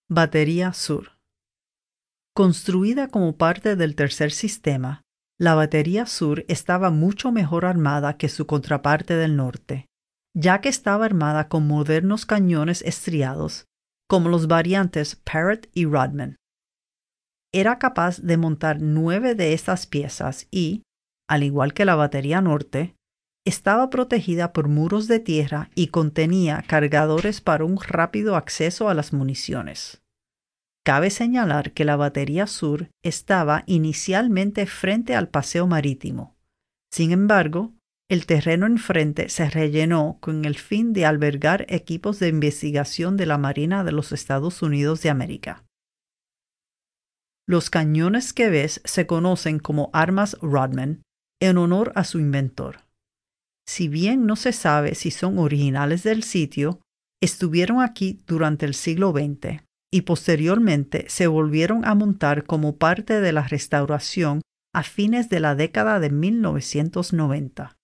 Batería Sur. Construida como parte del tercer sistema, la Batería Sur estaba mucho mejor armada que su contraparte del norte, ya que estaba armada con modernos cañones estriados, como los variantes Parrott y Rodman. Era capaz de montar 9 de estas piezas y, al igual que la Batería Norte, estaba protegida por muros de tierra y contenía cargadores para un rápido acceso a las municiones. Cabe señalar que la Batería Sur estaba inicialmente frente al paseo marítimo. Sin embargo, el terreno enfrente se rellenó con el fin de albergar equipos de investigación de la Marina de los Estados Unidos de América. Los cañones que ves se conocen como armas Rodman en honor a su inventor. Si bien no se sabe si son originales del sitio, estuvieron aquí durante el siglo XX y posteriormente se volvieron a montar como parte de la restauración a fines de la década de 1990.